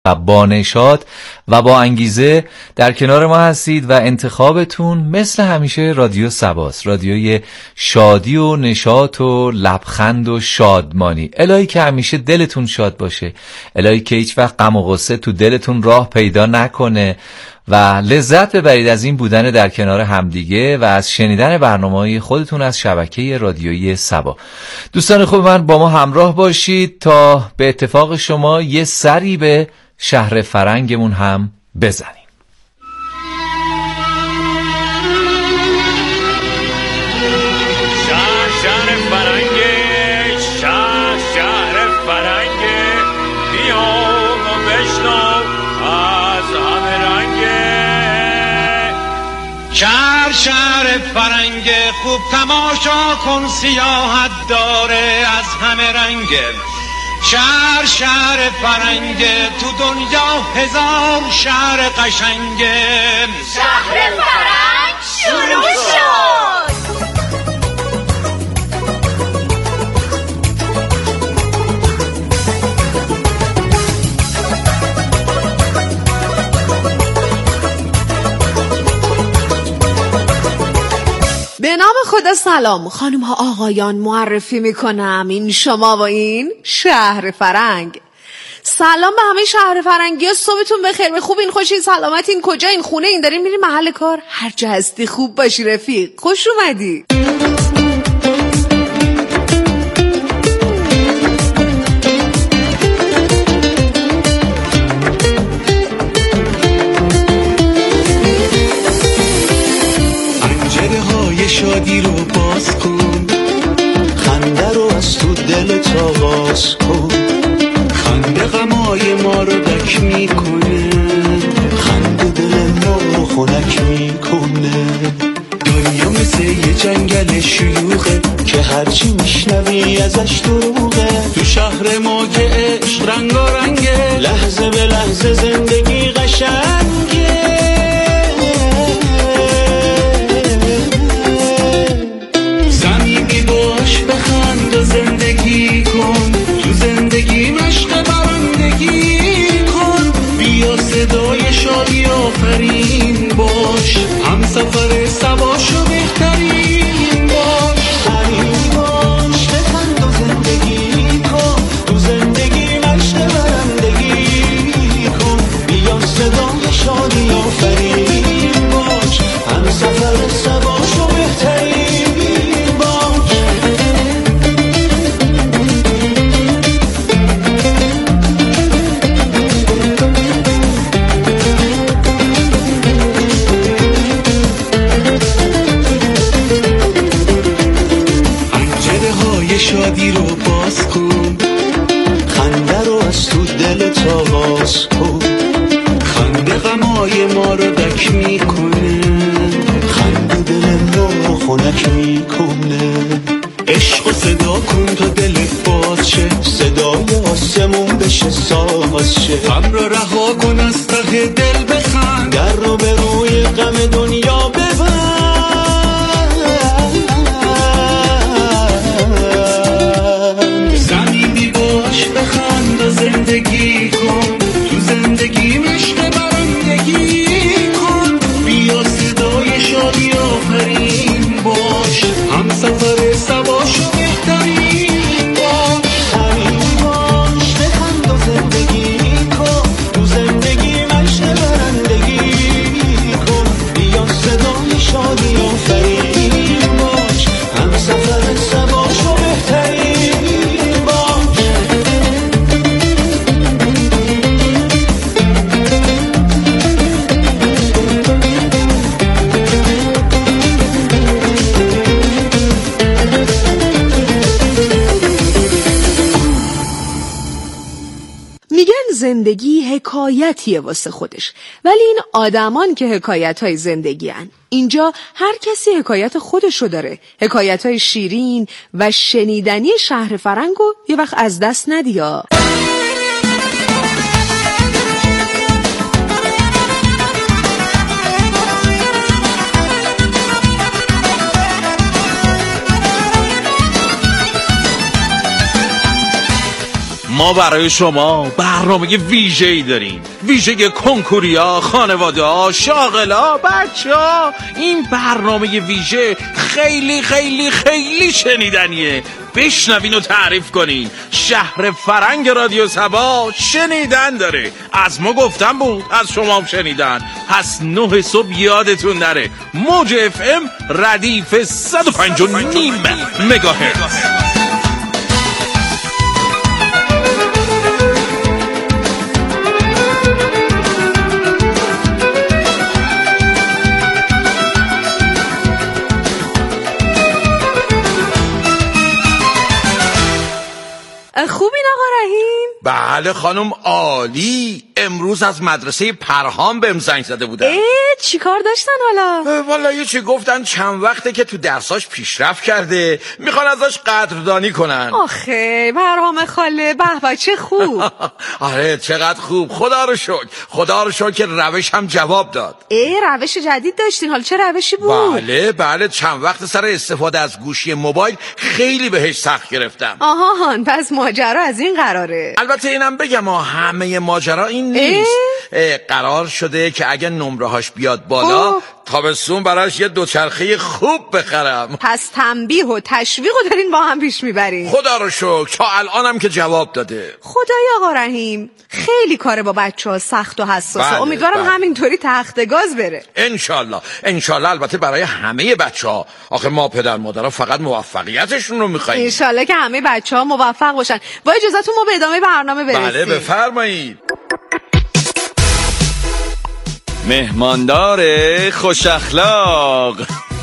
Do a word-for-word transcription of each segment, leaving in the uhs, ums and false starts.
و با نشاط و با انگیزه در کنار ما هستید و انتخابتون مثل همیشه رادیو سباست، رادیوی شادی و نشاط و لبخند و شادمانی. الهی که همیشه دلتون شاد باشه، الهی که هیچ وقت غم و غصه تو دلتون راه پیدا نکنه و لذت ببرید از این بودن در کنار همدیگه و از شنیدن برنامه‌های خودتون از شبکه رادیویی سبا. دوستان خوب من، با ما همراه باشید تا به اتفاق شما یه سری به شهر فرنگمون هم بزنیم. شهر شهر فرنگه، شهر شهر فرنگه، بیا و بشنو از همه رنگه. شهر شهر فرنگه، خوب تماشا کن سیاحت داره از همه رنگه. شهر شهر فرنگه، تو دنیا هزار شهر قشنگه. شهر فرنگ شروع شد. به نام خدا سلام خانم ها آقایان، معرفی میکنم این شما و این شهر فرنگ. سلام به همه شهر فرنگی ها، صبحتون بخیر، به خوب این خوشین سلامتین، کجا این خونه این دارین میرین محل کار، هر جا هستی خوب باشی رفیق، خوش اومدی. شادی رو باز کن، خنده رو از تو دلت آغاز کن، خنده غمای ما رو دک میکنه، خنده دل ما رو خنک میکنه. دنیا مثل یه جنگل شلوغه که هرچی میشنوی ازش دروغه. تو شهر ما که عشق رنگارنگه، لحظه به لحظه زندگی قشنگه. زندگی کن تو زندگی مشق برندگی کن، بیا صدای شادی آفرین باش، هم سفر سباشو بهترین باش. حریم باش بخند و زندگی کن تو زندگی مشق برندگی کن، بیا صدای شادی آفرین باش، هم سفر سباشو بهترین باش. شادی رو باز کن، خنده رو از تو دلت آغاز کن، خنده غمای ما رو دک میکنه، خنده دل ما رو خنک میکنه. عشق و صدا کن تا دلت باز شه، صدای آسمون بشه ساز شه. غم رو رها کن از ته دل بخند، در رو به روی غم دنیا ببند. بخند و زندگی کن تو زندگی مشق برندگی کن، بیا صدای شادی آفرین باش، هم سفر سباشو بهترین باش. همین باش بخند و زندگی کن تو زندگی مشق برندگی کن، بیا صدای شادی آفرین باش، هم سفر سباشو بهترین باش. زندگی حکایتیه واسه خودش، ولی این آدمان که حکایت‌های زندگی هن. اینجا هر کسی حکایت خودشو داره، حکایت‌های شیرین و شنیدنی شهر فرنگو یه وقت از دست ندیا. ما برای شما برنامه ویژه‌ای داریم، ویژه کنکوریا، خانواده ها، شاغلا، بچه ها. این برنامه ویژه خیلی خیلی خیلی شنیدنیه. بشنوین و تعریف کنین. شهر فرنگ رادیو صبا شنیدن داره. از ما گفتم بود، از شما هم شنیدن. پس نه صبح یادتون نره. موج اف ام ردیف صد و پنج و نیم مگاهرتز. خوبین آقا رحیم؟ بله خانم عالی. امروز از مدرسه پرهام بهم زنگ زده بودن. اه چی کار داشتن حالا؟ والا یه چی گفتن چند وقته که تو درساش پیشرفت کرده، میخوان ازش قدردانی کنن. آخه پرهام خاله، به به چه خوب. آره چقدر خوب، خدا رو شکر. خدا رو شکر که روش هم جواب داد. اه روش جدید داشتین، حالا چه روشی بود؟ بله بله چند وقت سر استفاده از گوشی موبایل خیلی بهش سخت گرفتم. آها پس ماجرا از این قراره. البته اینم بگم ما همه ماجرا این نیست. اه؟ قرار شده که اگه نمرهاش بیاد بالا اوه. تابستون براش یه دوچرخه خوب بخرم. پس تنبیه و تشویق رو دارین با هم پیش میبرین. خدا رو شکر تا الانم که جواب داده. خدای آقا رحیم خیلی کاره با بچه ها سخت و حساسه. بله، امیدوارم بله. همینطوری تخت گاز بره انشالله. انشالله البته برای همه بچه ها. آخه ما پدر مادرها فقط موفقیتشون رو میخواییم. انشالله که همه بچه ها موفق باشن. با اجازهتون ما به ادامه برنامه برسیم. بله بفرمایید. مهماندار خوش اخلاق.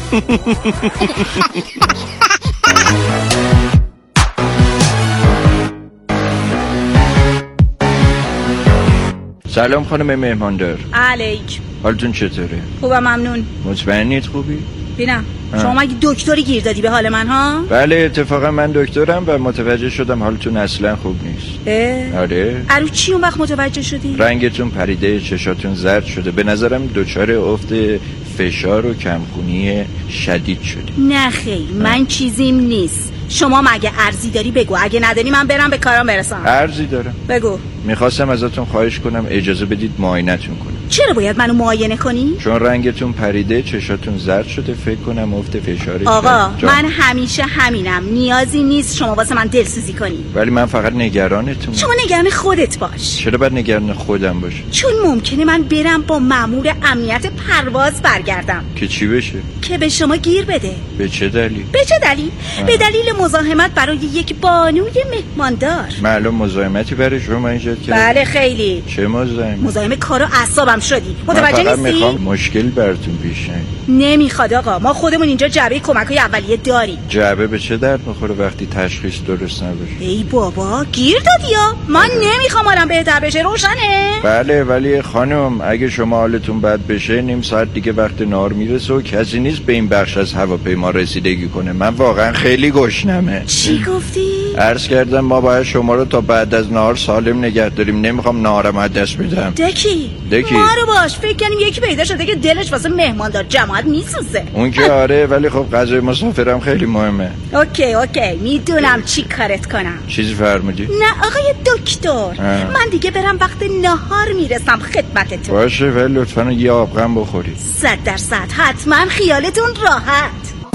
سلام خانم مهماندار. علیک. حالتون چطوره؟ خوبم ممنون. مطمئنید خوبی؟ بینم شما مگه دکتری گیر دادی به حال من ها؟ بله اتفاقا من دکترم و متوجه شدم حالتون اصلا خوب نیست. اه؟ آره. ارو چی اون وقت متوجه شدی؟ رنگتون پریده، چشاتون زرد شده. به نظرم دچار افت فشار و کمخونی شدید شدی. نه خیر من چیزیم نیست. شما مگه ارزی داری بگو، اگه نداری من برم به کارام برسم. ارزی دارم. بگو. میخواستم ازتون خواهش کنم اجازه بدید معاینتون کنم. چرا باید منو معاینه کنی؟ چون رنگتون پریده، چشاتون زرد شده، فکر کنم افت فشاری. آقا من همیشه همینم، نیازی نیست شما واسه من دلسوزی کنی. ولی من فقط نگرانتونم. شما نگران خودت باش. چرا باید نگران خودم باشم؟ چون ممکنه من برم با مأمور امنیت پرواز برگردم. که چی بشه؟ که به شما گیر بده. به چه دلیل؟ به چه دلیل؟ آه. به دلیل مزاحمت برای یک بانوی مهماندار. معلوم مزاحمتی برای شما ایجاد کرد؟ بله خیلی. چه مزاحمتی؟ مزاحم کار و اعصابم شدی. متوجه نیستی؟ من میخوام مشکل براتون پیش نیاد. نمیخواد آقا، ما خودمون اینجا جعبه کمک‌های اولیه داریم. جعبه به چه درد میخوره وقتی تشخیص درست نباشه؟ ای بابا گیر دادی یا؟ من نمیخوام حالم بهتر بشه، روشنه؟ بله ولی خانم اگه شما حالتون بد بشه نیم ساعت دیگه وقت نهار میرسه و کسی نیست به این بخش از هواپیما رسیدگی کنه. من واقعا خیلی گشنمه. چی گفتی؟ عرض کردم ما باید شما رو تا بعد از نهار سالم نگه داریم. نمیخوام نهارم از دست بدم. دکی دکی ما رو باش فکر کنیم یکی پیدا شده که دلش واسه مهماندار جماعت میسوزه. اون که آره ولی خب غذای مسافرم خیلی مهمه. اوکی اوکی میدونم چی کارت کنم. چیزی فرمودی؟ نه آقای دکتر اه. من دیگه برم وقت نهار میرسم خدمتتون. باشه ولی لطفا یه آبغن بخوری. صد درصد حتما خیالتون راحت.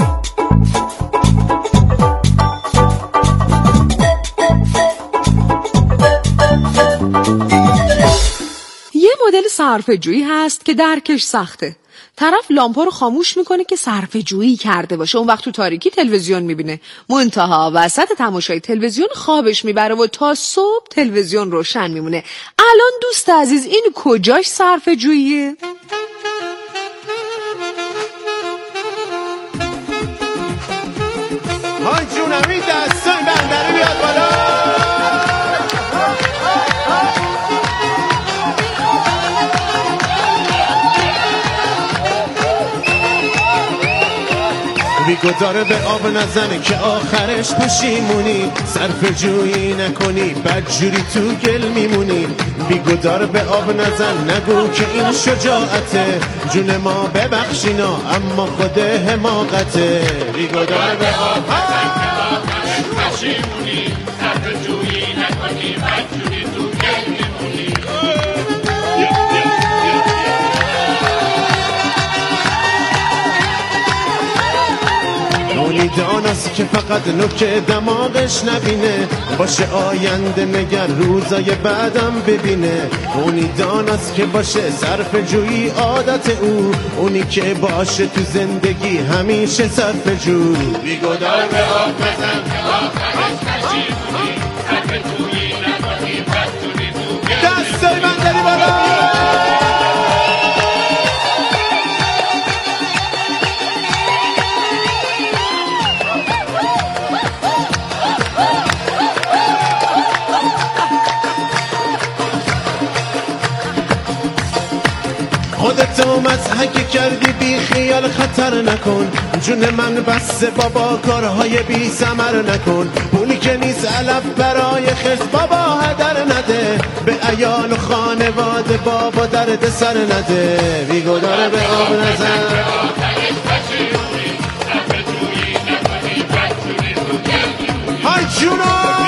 یه مدل صرفه‌جویی هست که درکش سخته. طرف لامپا رو خاموش میکنه که صرفه‌جویی کرده باشه، اون وقت تو تاریکی تلویزیون میبینه، منتها وسط تماشای تلویزیون خوابش میبره و تا صبح تلویزیون روشن میمونه. الان دوست عزیز این کجاش صرفه‌جوییه؟ های جونمی دستای بندره بیاد بالا. بیگداره به آب نزنه که آخرش پشیمونی، صرف جویی نکنی بدجوری تو گل میمونی. بیگداره به آب نزن نگو که این شجاعته، جون ما ببخشینا اما خود حماقته. بیگداره به آب نزن که آخرش پشیمونی، صرف جویی نکنی بدجوری است که فقط نوک دماغش نبینه، باشه آینده نگر روزای بعدم ببینه. اونی دانست که باشه صرف جویی عادت او، اونی که باشه تو زندگی همیشه صرف جو. بیگدار به آب بزن آخرش پشیمونی، صرف جویی نکنی بدتونی بوگه. دستای من داری بالا. خودتو مضحک کردی بی خیال خطر نکن، جون من بسته بابا کارهای بی ثمر نکن. پولی که نیست علف برای خرس بابا هدر نده، به عیال و خانواده بابا درد سر نده. بیگدار به آب نزن های جونو.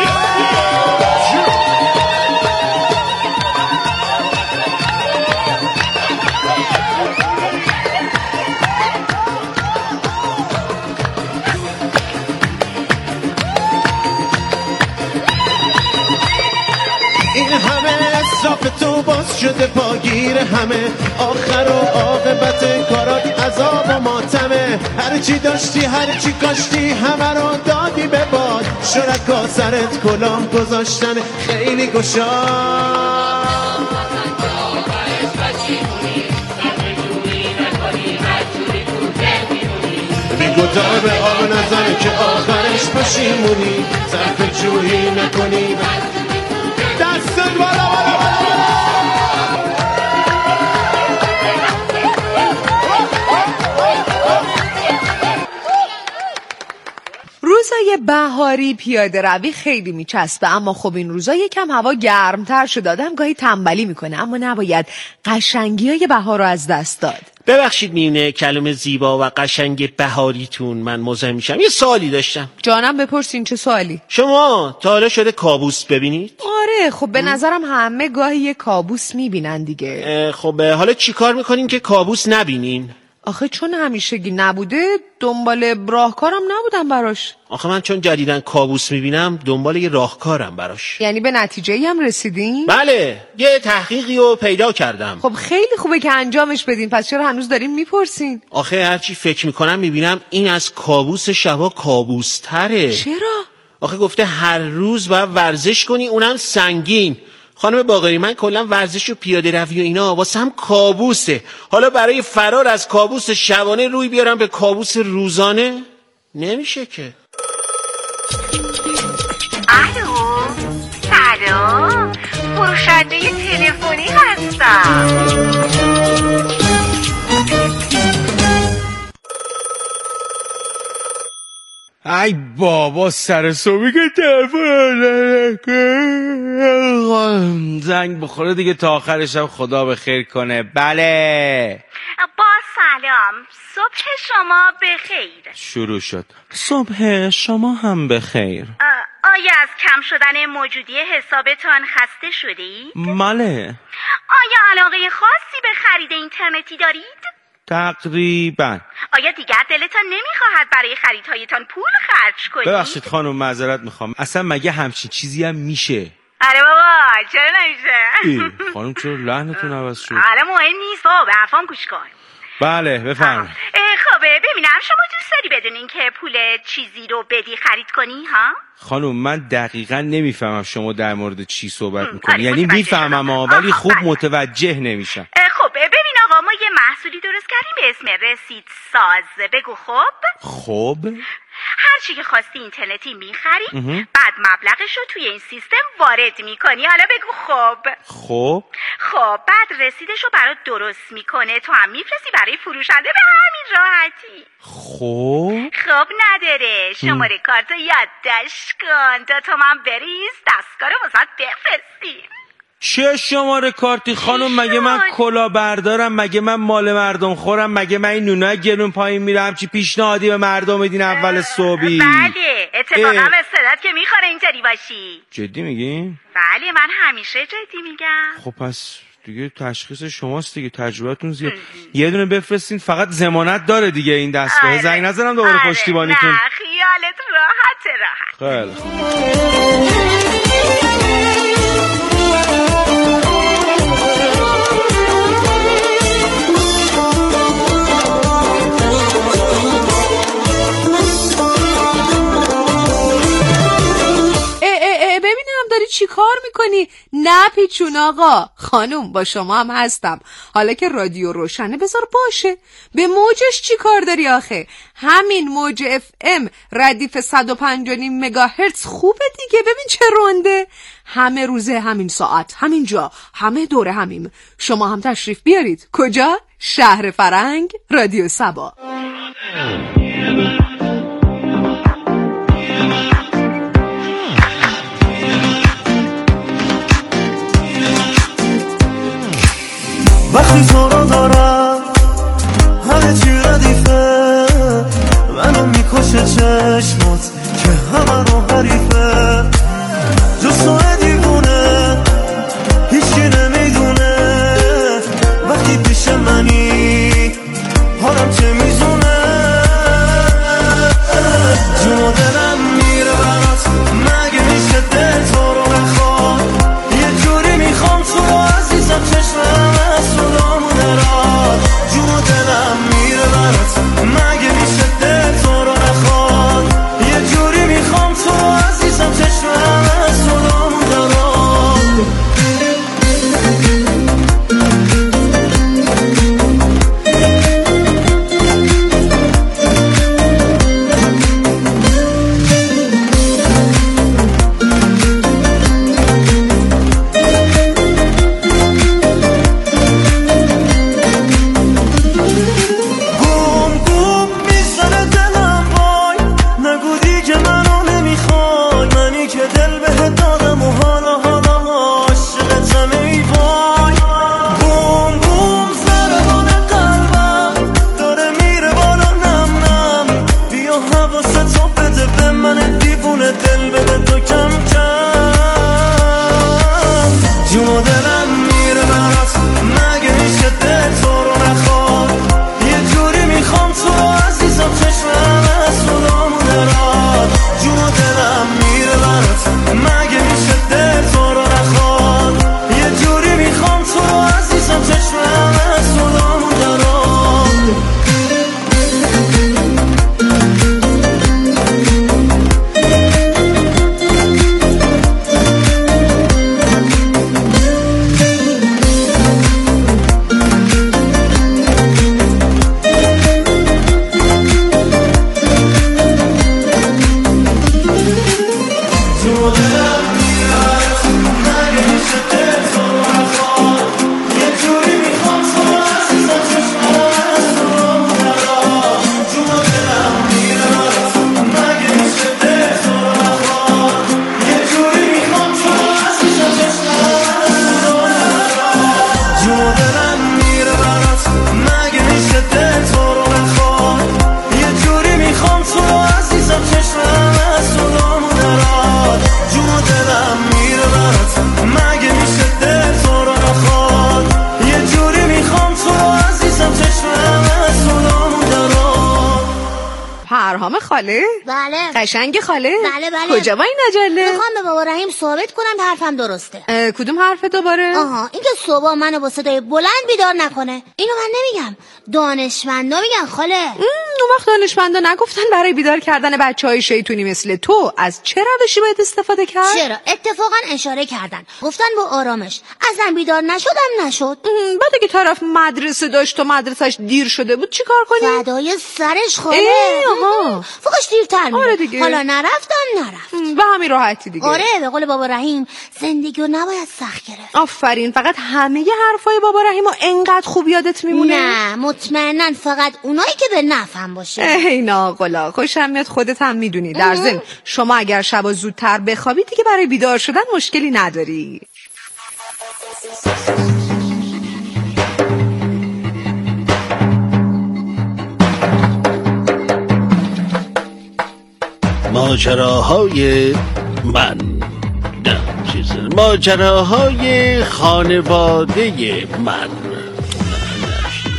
این همه اصراف تو باز شده پاگیر همه، آخر و عاقبت کارات عذاب و ماتمه. هرچی داشتی هرچی کاشتی همه رو دادی به باد، شرکا سرت کلام گذاشتن خیلی گشاد. بیگدار به آب نزنه که آخرش پشیمونی، صرف جویی نکنی. دست بالا بالا بالا. روزای بهاری پیاده روی خیلی میچسبه، اما خب این روزا یکم هوا گرمتر شد، آدم گاهی تنبلی میکنه، اما نباید قشنگی های بهار رو از دست داد. ببخشید میونه کلمه زیبا و قشنگ بهاریتون من مزاحم میشم. یه سوالی داشتم. جانم بپرسین چه سوالی؟ شما تا حالا شده کابوس ببینید؟ آره خب به نظرم همه گاهی یه کابوس میبینن دیگه. خب حالا چی کار میکنین که کابوس نبینین؟ آخه چون همیشگی نبوده دنبال راهکارم نبودم براش. آخه من چون جدیدن کابوس میبینم دنبال یه راهکارم براش. یعنی به نتیجه‌ای هم رسیدین؟ بله یه تحقیقی رو پیدا کردم. خب خیلی خوبه که انجامش بدین، پس چرا هنوز دارین میپرسین؟ آخه هرچی فکر میکنم میبینم این از کابوس شبا کابوس تره. چرا؟ آخه گفته هر روز باید ورزش کنی، اونم سنگین. خانم باقری من کلا ورزش و پیاده روی و اینا واسم کابوسه. حالا برای فرار از کابوس شبانه روی بیارم به کابوس روزانه؟ نمیشه که. الو سلام، فروشنده تلفنی هستم. ای بابا سر صبحی که تلفن زنگ بخوره دیگه تا آخر شب خدا به خیر کنه. بله با سلام، صبح شما بخیر. شروع شد. صبح شما هم بخیر. آیا از کم شدن موجودی حسابتان خسته شدید؟ بله. آیا علاقه خاصی به خرید اینترنتی دارید؟ تقریبا. آیا دیگر دلتان نمیخواهد برای خریدهایتان پول خرج کنید؟ ببخشید خانم معذرت میخوام، اصلا مگه همچین چیزی هم میشه؟ آره بابا چرا نمیشه؟ خانم چرا لحنتون عوض شد؟ حالا مهم نیست بابا، به حرفام گوش کن. بله بفرمایید. خب ببینم شما دوست داری بدونین که پول چیزی رو بدی خرید کنی ها؟ خانم من دقیقا نمیفهمم شما در مورد چی صحبت میکنی. یعنی میفهمم ها ولی خوب متوجه نمیشم. خب ببین آقا ما یه محصولی درست کردیم به اسم رسید ساز. بگو خب. خب هر چی که خواستی اینترنتی میخری، بعد مبلغش رو توی این سیستم وارد میکنی. حالا بگو خب. خب خب بعد رسیدش رو برات درست میکنه، تو هم میفرستی برای فروشنده به همین راحتی. خب خب نداره، شماره کارتو یادداشت کن تا تو من بریز دستگاه رو واسه بفرستیم. چه شماره کارتی خانم؟ مگه من کلا بردارم؟ مگه من مال مردم خورم؟ مگه من این نونای گلون پایین میرم چی پیشنهادی به مردم میدین اول صبحی؟ بله اتفاقا به صدت که میخوره اینطوری باشی. جدی میگی؟ بله من همیشه جدی میگم. خب پس دیگه تشخیص شماست دیگه، تجربتون زیاد. یه دونه بفرستین، فقط ضمانت داره دیگه این دستگاه. آره. زنگ نزنم دوباره آره. پشتیبانیتون. نه خیالت راحت. خیلی چی کار میکنی؟ نه پیچون آقا. خانوم با شما هم هستم. حالا که رادیو روشنه بذار باشه. به موجش چی کار داری آخه؟ همین موج اف ام ردیف صد و پنج و نیم مگاهرتز خوبه دیگه. ببین چه رونده. همه روزه، همین ساعت، همین جا، همه دوره همیم. شما هم تشریف بیارید. کجا؟ شهر فرنگ، رادیو سبا. وقتی تو رو دارم همه چی ردیفه، منو میکشه چشمات که همه رو حریفه، جز تو دیوونه هیچکی نمیدونه، وقتی پیش منی حالم چه میزونه، جون و دلم میره برات، مگه میشه دل تو رو بخواد، یه جوری میخوام تو رو عزیزم چشمم جون و دلم میره برات، مگه میشه دل تو رو نخواد، یه جوری میخوام تو عزیزم چشمم از تو دامون دراد. پرهام خاله؟ بله. قشنگ خاله؟ بله بله. کجا با این عجله؟ میخوام به بابا رحیم ثابت کنم حرفم درسته. کدوم حرف دوباره؟ آها اینکه صبح منو با صدای بلند بیدار نکنه. اینو من نمیگم، دانشمندا میگن خاله. اون وقت دانشمندا نگفتن برای بیدار کردن بچهای شیطونی مثل تو از چه روشی باید استفاده کرد؟ چرا؟ اتفاقا اشاره کردن، گفتن با آرامش. اصلا بیدار نشدم نشد. بعد اگه طرف مدرسه داشت و مدرسهش دیر شده بود چیکار کنی؟ فدای سرش خاله. آها فوقش دیرتر میره. آره دیگه. حالا نرفتم نرفت. به همین راحتی دیگه. آره به قول بابا رحیم زندگی رو نباید سخت گرفت. آفرین. فقط همه ی حرفای بابا رحیمو انقدر خوب یادت میمونه؟ نه مطمئنن فقط اونایی که به نفعم باشه. ای ناقلا خوشم میاد خودت هم میدونی. در ضمن شما اگر شبا زودتر بخوابی دیگه برای بیدار شدن مشکلی نداری. ماجراهای من نه چیز ماجراهای خانواده من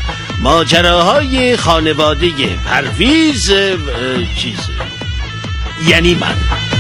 ماجراهای خانواده پرویز چیز یعنی من.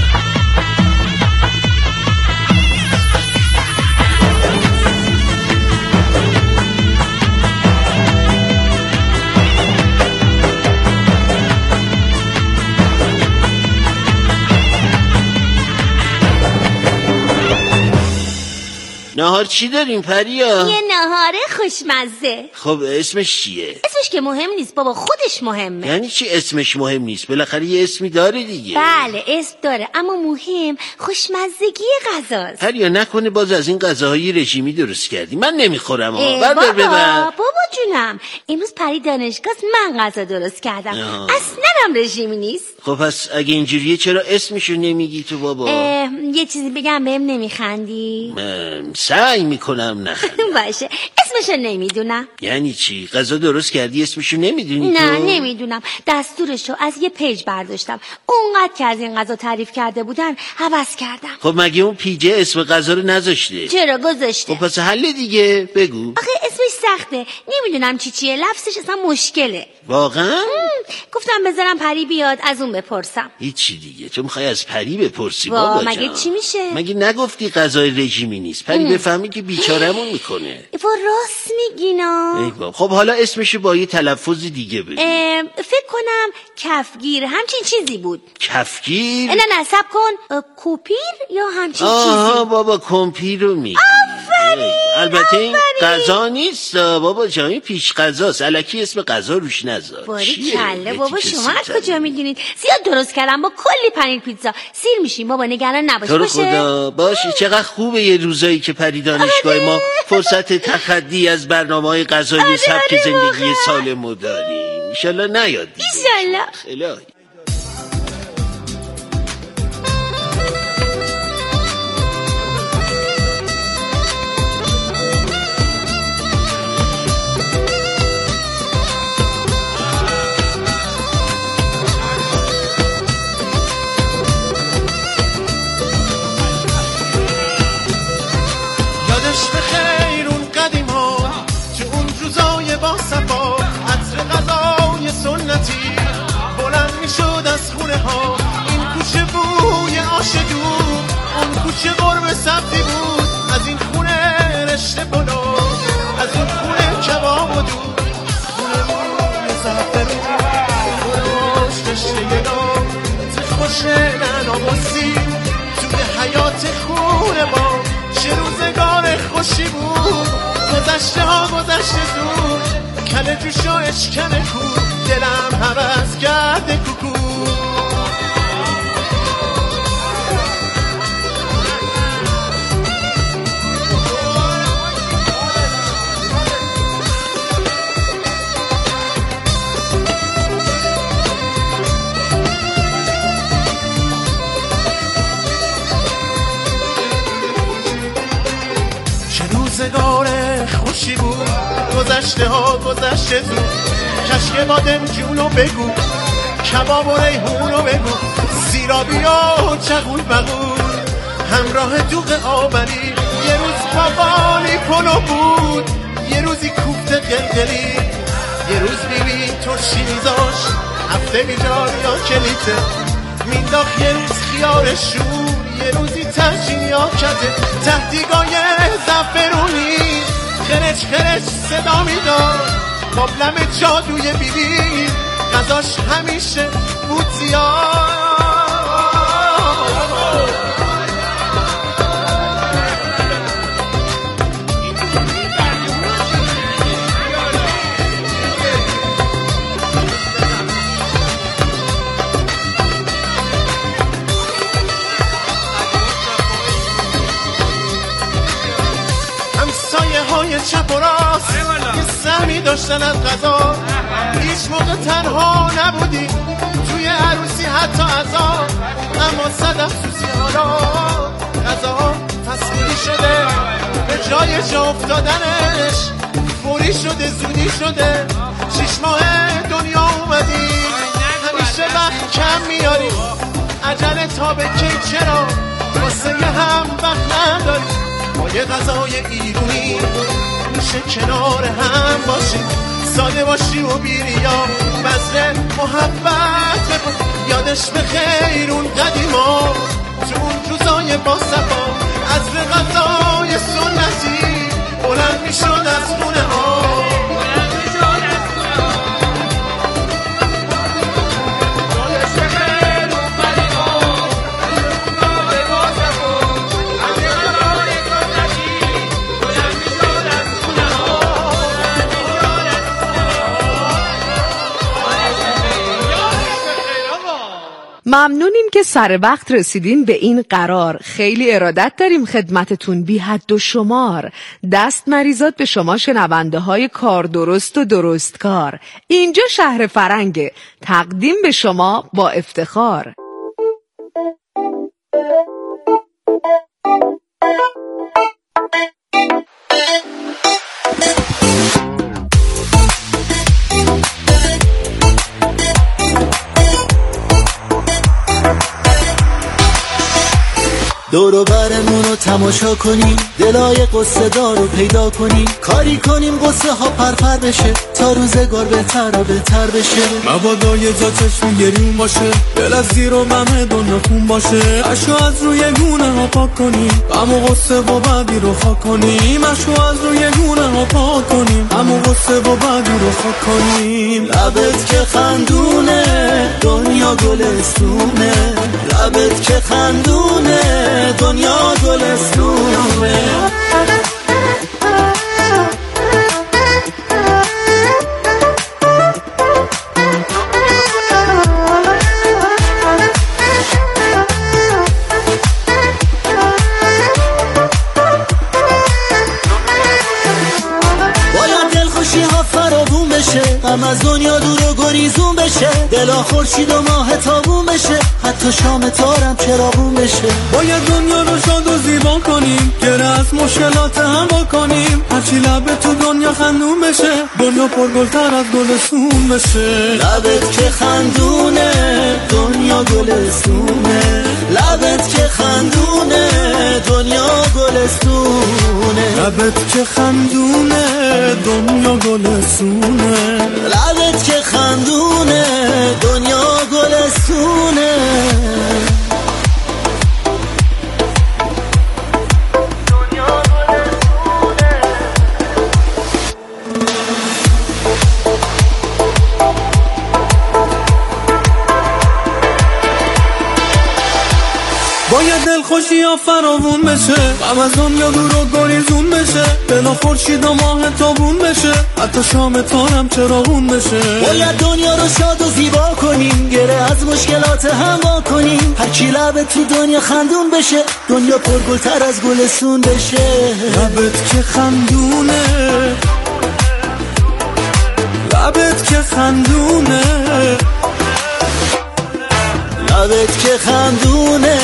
نهار چی داریم پریا؟ یه نهار خوشمزه. خب اسمش چیه؟ اسمش که مهم نیست بابا، خودش مهمه. یعنی چی اسمش مهم نیست؟ بالاخره یه اسمی داره دیگه. بله اسم داره، اما مهم خوشمزگی غذاست. پریا نکنه باز از این غذاهای رژیمی درست کردی؟ من نمیخورم. بابا بابا جونم، امروز پری دانشگاه من غذا درست کردم. آه. اصلا هم رژیمی نیست. خب پس اگه اینجوریه چرا اسمشو نمیگی تو بابا؟ یه چیزی بگم بهم نمیخندی؟ من سعی میکنم نخندم. باشه اسمشو نمیدونم. یعنی چی؟ غذا درست کردی اسمشو نمیدونی؟ نه تو؟ نمیدونم. دستورشو از یه پیج برداشتم، اونقدر که از این غذا تعریف کرده بودن حوض کردم. خب مگه اون پیجه اسم غذا رو نذاشته؟ چرا گذاشته؟ خب پس حل دیگه بگو. آخه اسمش سخته، نمیدونم چی چیه، لفظش اصلا مشکله. واقعا؟ گفتم بذارم پری بیاد از اون بپرسم. هیچی دیگه، تو میخوای از پری بپرسی بابا بابا مگه جان. چی میشه؟ مگه نگفتی غذای رژیمی نیست؟ پری ام. بفهمی که بیچارمون میکنه. با راست میگینا. خب حالا اسمشو با یه تلفظ دیگه بگو. فکر کنم کفگیر همچین چیزی بود. کفگیر؟ نه نه سب کن، کوپیر یا همچین آها چیزی. آها بابا کمپیر رو میگی. آفرین. البته این غذا نیست بابا جان، این پیش غذاست، الکی اسم غذا روش نذار. باری کله بابا، شما از کجا میدونید؟ زیاد درست کردم با کلی پنیر پیتزا، سیر میشیم بابا، نگران نباش. تو رو باشه خدا باشه. چقدر خوبه یه روزایی که پری دانشگاه ما فرصت تخطی از برنامه‌های غذایی سبک زندگی سالمو داریم. ان شاءالله نیاد دیگه. ان شاءالله. الهی کوچه قرب سبزی بود، از این خونه رشته پلو، از این خونه کباب و دود، خونه موی زعفرون، خونه رشته نام، خوش نعنا و سیر، توی حیات خونه ما چه روزگار خوشی بود. گذشته ها گذشته زود، کل جوش و اشکن کو، دلم هوس کرده کوکو. روزگار خوشی بود، گذشته ها گذشته زود، کشک بادم جونو بگو، کباب و ریحونو بگو، سیرابی و چغول بغول، همراه دوغ آبلی. یه روز پاپالی پلو بود، یه روزی کوفت قلقلی، یه روز بیبی ترشی میذاش، هفته بیجار یا کلیته مینداخت، یه روز خیارشون، یه روزی ترشین یا کته، تهدیگای زفرونی خرچ خرچ صدا میداد، قابلم جادوی بیبی غذاش همیشه بود زیاد. های چپ و راست یه سهمی داشتن از غذا، هیچ موقع تنها نبودی توی عروسی حتی عزا، اما صد افسوسی حالا غذاها تصویری شده، به جای جا افتادنش فوری شده، زودی شده. شش ماه دنیا اومدی، همیشه وقت کم میاری، عجله تا به کی چرا واسه هم وقت نداری. با یه غذای ایرونی میشه کنار هم باشیم، ساده باشی و بیریا بذر محبت یادش به خیر اون قدیما تو اون روزای با صفا عصر غذای سنتی بلند می شد از خونه ها ممنونیم که سر وقت رسیدین به این قرار. خیلی ارادت داریم خدمتتون بی حد و شمار. دست مریزاد به شما شنونده های کار درست و درست کار. اینجا شهر فرنگه، تقدیم به شما با افتخار. دورو برمون رو تماشا کنیم دلای قصه دار رو پیدا کنیم کاری کنیم قصه ها پرپر بشه تا روزگار بهتر و بهتر بشه مبادا یه جا چشم گریم باشه دل از زیر و بم دنیا خون باشه اشو از روی گونه ها پاک کنیم غم و غصه و بدی رو خاک کنیم اشو از روی گونه ها پاک کنیم غم و غصه و بدی رو خاک کنیم لبت که خندونه دنیا گلستونه لبت که خندونه دنیا گلستونه باید دلخوشی ها فراوون بشه غم از دنیا دور و گریزون بشه دلا خورشید و ماه تابون بشه حتی شام تارم چراغون بشه باید دنیا رو شاد و زیبا کنیم گره از مشکلات هم با کنیم هرچی لبه تو دنیا خندون بشه دنیا پرگلتر از گلستون بشه لبت که خندونه دنیا گلستونه لبت که خندونه دنیا گلستونه لبت که خندونه دنیا گلستونه لبت که خندونه دنیا گلستونه باید دلخوشی ها فراوون بشه غم از دنیا دور و گریزون بشه دلا خورشید و ماه تابون بشه حتی شام تارم چراغون بشه باید دنیا رو شاد و زیبا کنیم گره از مشکلات هم با کنیم هرچی لبه تو دنیا خندون بشه دنیا پرگلتر از گلستون بشه لبت که خندونه لبت که خندونه لبت که خندونه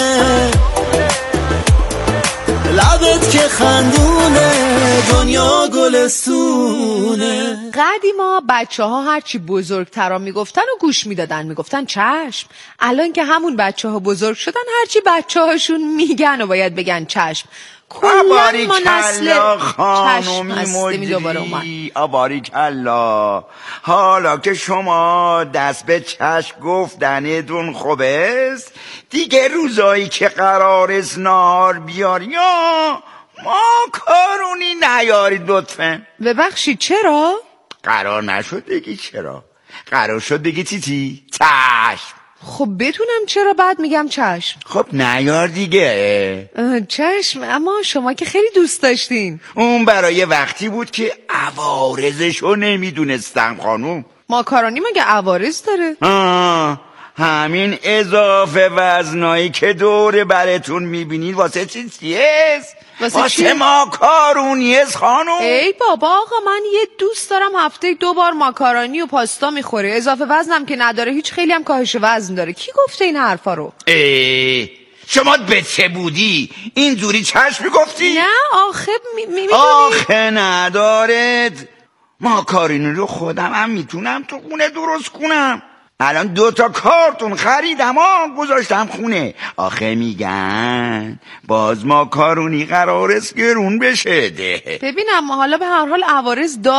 لبت که خندونه دنیا گلستونه. قدیما بچه ها هرچی بزرگترا میگفتن و گوش میدادن میگفتن چشم. الان که همون بچه ها بزرگ شدن هرچی بچه هاشون میگن و باید بگن چشم. آباری ما کلا خانومی مجری آباری کلا حالا که شما دست به چشم گفتنتون خوبست دیگه روزایی که قرار است نار بیاری یا ما کارونی نیارید لطفا. ببخشید چرا؟ قرار نشد بگی چرا، قرار شد بگی تیتی چشم. خب بتونم چرا بعد میگم چشم. خب نیار دیگه. چشم، اما شما که خیلی دوست داشتین. اون برای وقتی بود که عوارضشو نمیدونستم خانوم. ماکارونی مگه عوارض داره؟ آه همین اضافه وزنایی که دور براتون میبینید واسه چی چیست؟ واسه, واسه ماکارونیست خانوم. ای بابا آقا، من یه دوست دارم هفته دو بار ماکارونی و پاستا میخوره، اضافه وزنم که نداره، هیچ خیلی هم کاهش وزن داره. کی گفته این حرفا رو؟ ای شما بچه بودی اینجوری چشم میگفتی؟ نه آخه می می آخه ندارد. ماکارونی رو خودم هم میتونم تو خونه درست کنم. الان دو تا کارتون خریدم و گذاشتم خونه. آخه میگن باز ماکارونی قرار است گرون بشه ده. ببینم حالا به هر حال عوارض